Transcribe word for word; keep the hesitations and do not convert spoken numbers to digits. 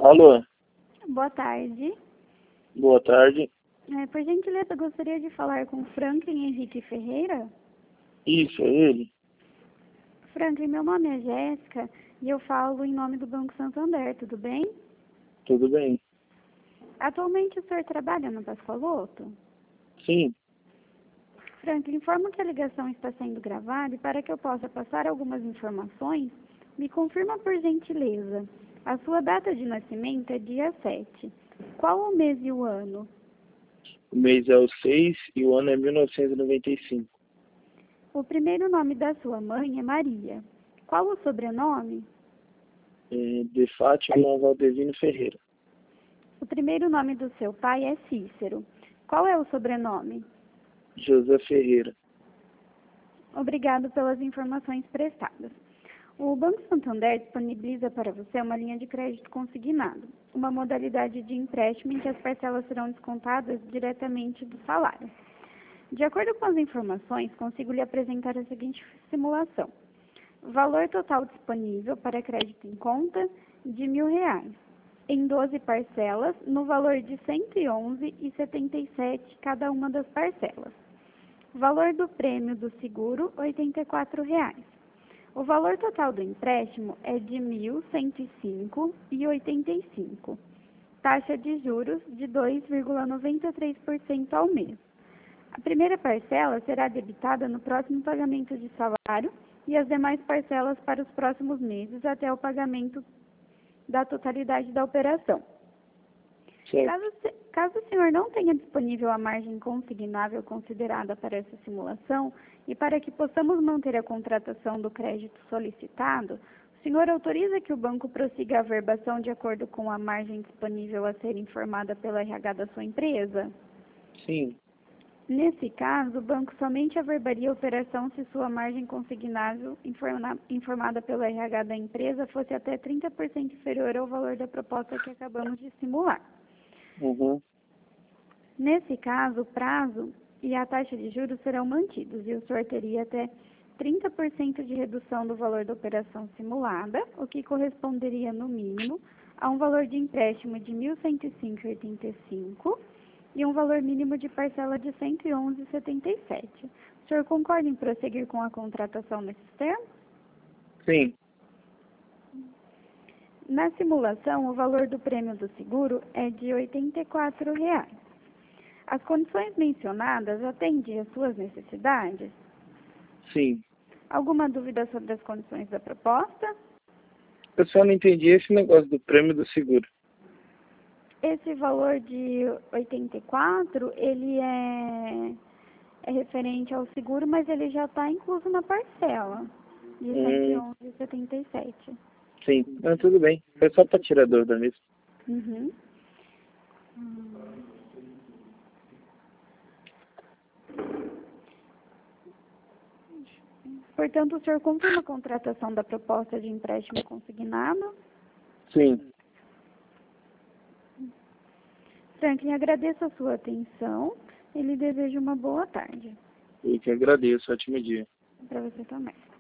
Alô, Boa tarde. boa tarde. É, por gentileza, gostaria de falar com Franklin Henrique Ferreira. Isso, é ele? Franklin, meu nome é Jéssica e eu falo em nome do Banco Santander, tudo bem? Tudo bem? Atualmente o senhor trabalha no Pascoaloto? Sim, Franklin, informo que a ligação está sendo gravada e para que eu possa passar algumas informações, me confirma por gentileza. A sua data de nascimento é dia sete. Qual o mês e o ano? o mês é o seis e o ano é mil novecentos e noventa e cinco. O primeiro nome da sua mãe é Maria. Qual o sobrenome? É de Fátima Valdevino Ferreira. O primeiro nome do seu pai é Cícero. Qual é o sobrenome? José Ferreira. Obrigado pelas informações prestadas. O Banco Santander disponibiliza para você uma linha de crédito consignado, uma modalidade de empréstimo em que as parcelas serão descontadas diretamente do salário. De acordo com as informações, consigo lhe apresentar a seguinte simulação. Valor total disponível para crédito em conta de mil reais, em doze parcelas, no valor de cento e onze reais e setenta e sete centavos cada uma das parcelas. Valor do prêmio do seguro, oitenta e quatro reais. O valor total do empréstimo é de mil cento e cinco reais e oitenta e cinco centavos. Taxa de juros de dois vírgula noventa e três por cento ao mês. A primeira parcela será debitada no próximo pagamento de salário e as demais parcelas para os próximos meses até o pagamento da totalidade da operação. Certo. Caso, caso o senhor não tenha disponível a margem consignável considerada para essa simulação e para que possamos manter a contratação do crédito solicitado, o senhor autoriza que o banco prossiga a averbação de acordo com a margem disponível a ser informada pela R H da sua empresa? Sim, Nesse caso, o banco somente averbaria a operação se sua margem consignável informa, informada pelo R H da empresa fosse até trinta por cento inferior ao valor da proposta que acabamos de simular. uhum. Nesse caso, o prazo e a taxa de juros serão mantidos e o senhor teria até trinta por cento de redução do valor da operação simulada, o que corresponderia, no mínimo, a um valor de empréstimo de mil cento e cinco reais e oitenta e cinco centavos e um valor mínimo de parcela de cento e onze reais e setenta e sete centavos. O senhor concorda em prosseguir com a contratação nesses termos? Sim, Na simulação, o valor do prêmio do seguro é de oitenta e quatro reais. As condições mencionadas atendem às suas necessidades? sim. Alguma dúvida sobre as condições da proposta? Eu só não entendi esse negócio do prêmio do seguro. Esse valor de oitenta e quatro, ele é, é referente ao seguro, mas ele já está incluso na parcela de cento e Hum, onze reais e setenta e sete centavos. sim. Não, tudo bem. Foi só para tirar dúvida mesmo. Uhum. Portanto, o senhor confirma a contratação da proposta de empréstimo consignado? Sim. Franklin, agradeço a sua atenção e lhe desejo uma boa tarde. Eu que agradeço. Ótimo dia. Para você também.